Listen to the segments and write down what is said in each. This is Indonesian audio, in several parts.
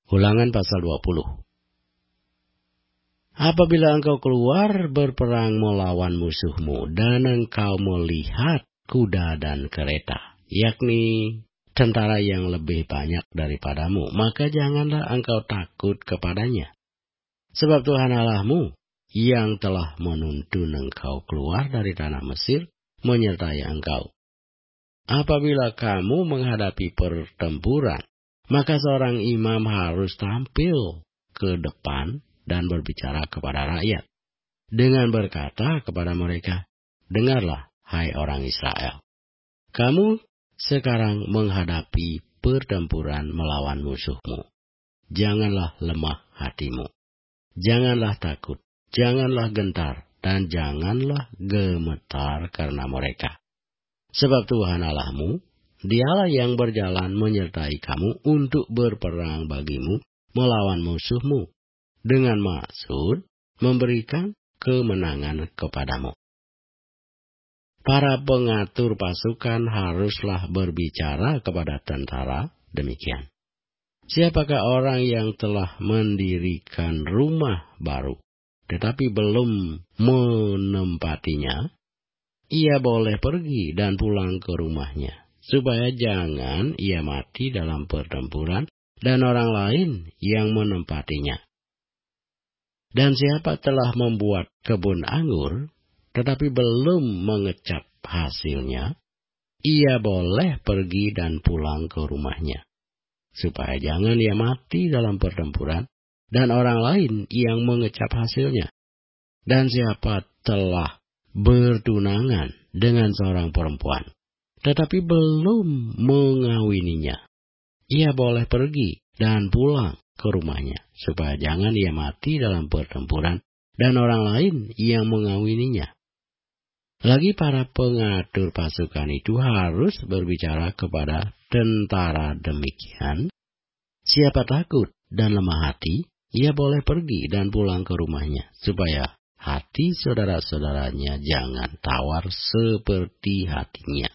Ulangan pasal 20. Apabila engkau keluar berperang melawan musuhmu, dan engkau melihat kuda dan kereta, yakni tentara yang lebih banyak daripadamu, maka janganlah engkau takut kepadanya. Sebab Tuhan Allahmu yang telah menuntun engkau keluar dari tanah Mesir menyertai engkau. Apabila kamu menghadapi pertempuran, maka seorang imam harus tampil ke depan dan berbicara kepada rakyat, dengan berkata kepada mereka, dengarlah, hai orang Israel. Kamu sekarang menghadapi pertempuran melawan musuhmu. Janganlah lemah hatimu. Janganlah takut, janganlah gentar, dan janganlah gemetar karena mereka. Sebab Tuhan Allahmu, Dialah yang berjalan menyertai kamu untuk berperang bagimu melawan musuhmu, dengan maksud memberikan kemenangan kepadamu. Para pengatur pasukan haruslah berbicara kepada tentara demikian. Siapakah orang yang telah mendirikan rumah baru, tetapi belum menempatinya, ia boleh pergi dan pulang ke rumahnya, supaya jangan ia mati dalam pertempuran dan orang lain yang menempatinya. Dan siapa telah membuat kebun anggur, tetapi belum mengecap hasilnya, ia boleh pergi dan pulang ke rumahnya, supaya jangan ia mati dalam pertempuran dan orang lain yang mengecap hasilnya. Dan siapa telah bertunangan dengan seorang perempuan, tetapi belum mengawininya, ia boleh pergi dan pulang ke rumahnya, supaya jangan ia mati dalam pertempuran dan orang lain yang mengawininya. Lagi para pengatur pasukan itu harus berbicara kepada tentara demikian. Siapa takut dan lemah hati, ia boleh pergi dan pulang ke rumahnya, supaya hati saudara-saudaranya jangan tawar seperti hatinya.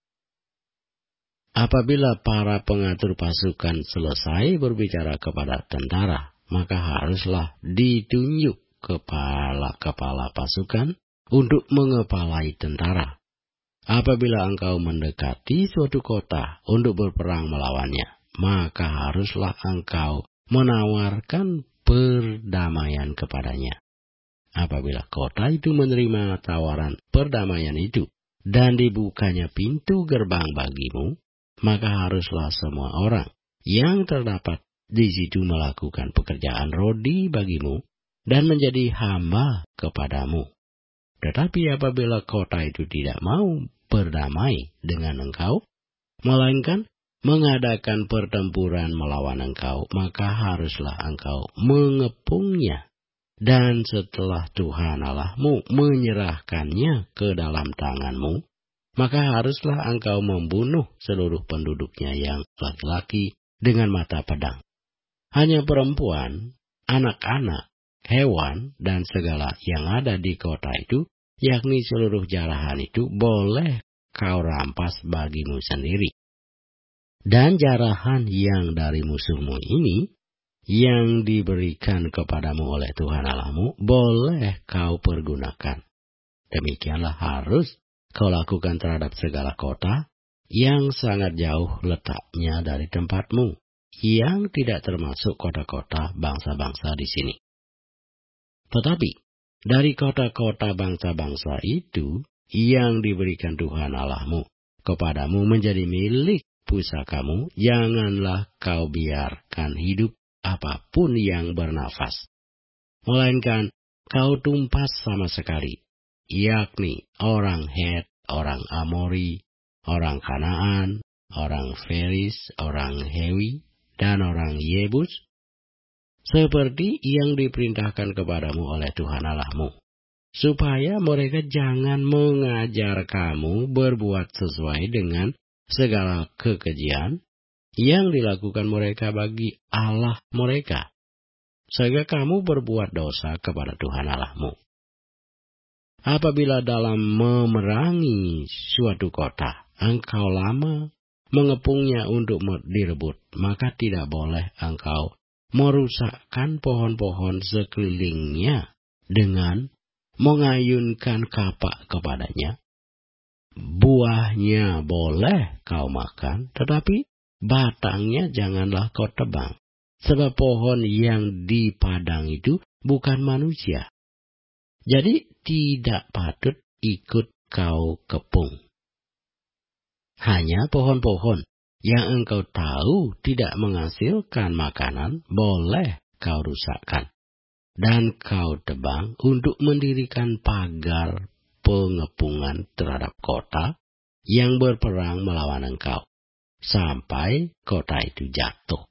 Apabila para pengatur pasukan selesai berbicara kepada tentara, maka haruslah ditunjuk kepala-kepala pasukan untuk mengepalai tentara. Apabila engkau mendekati suatu kota untuk berperang melawannya, maka haruslah engkau menawarkan perdamaian kepadanya. Apabila kota itu menerima tawaran perdamaian itu, dan dibukanya pintu gerbang bagimu, maka haruslah semua orang yang terdapat di situ melakukan pekerjaan rodi bagimu dan menjadi hamba kepadamu. Tetapi apabila kota itu tidak mau berdamai dengan engkau, melainkan mengadakan pertempuran melawan engkau, maka haruslah engkau mengepungnya. Dan setelah Tuhan Allahmu menyerahkannya ke dalam tanganmu, maka haruslah engkau membunuh seluruh penduduknya yang laki-laki dengan mata pedang. Hanya perempuan, anak-anak, hewan, dan segala yang ada di kota itu, yakni seluruh jarahan itu, boleh kau rampas bagimu sendiri. Dan jarahan yang dari musuhmu ini, yang diberikan kepadamu oleh Tuhan Allahmu, boleh kau pergunakan. Demikianlah harus kau lakukan terhadap segala kota yang sangat jauh letaknya dari tempatmu, yang tidak termasuk kota-kota bangsa-bangsa di sini. Tetapi dari kota-kota bangsa-bangsa itu yang diberikan Tuhan Allahmu kepadamu menjadi milik pusakamu, janganlah kau biarkan hidup apapun yang bernafas, melainkan kau tumpas sama sekali, yakni orang Het, orang Amori, orang Kanaan, orang Feris, orang Hewi, dan orang Yebus, seperti yang diperintahkan kepadamu oleh Tuhan Allahmu, supaya mereka jangan mengajar kamu berbuat sesuai dengan segala kekejian yang dilakukan mereka bagi Allah mereka, sehingga kamu berbuat dosa kepada Tuhan Allahmu. Apabila dalam memerangi suatu kota, engkau lama mengepungnya untuk direbut, maka tidak boleh engkau merusakkan pohon-pohon sekelilingnya dengan mengayunkan kapak kepadanya. Buahnya boleh kau makan, tetapi batangnya janganlah kau tebang. Sebab pohon yang di padang itu bukan manusia. Jadi tidak patut ikut kau kepung. Hanya pohon-pohon yang engkau tahu tidak menghasilkan makanan boleh kau rusakkan. Dan kau tebang untuk mendirikan pagar pengepungan terhadap kota yang berperang melawan engkau, sampai kota itu jatuh.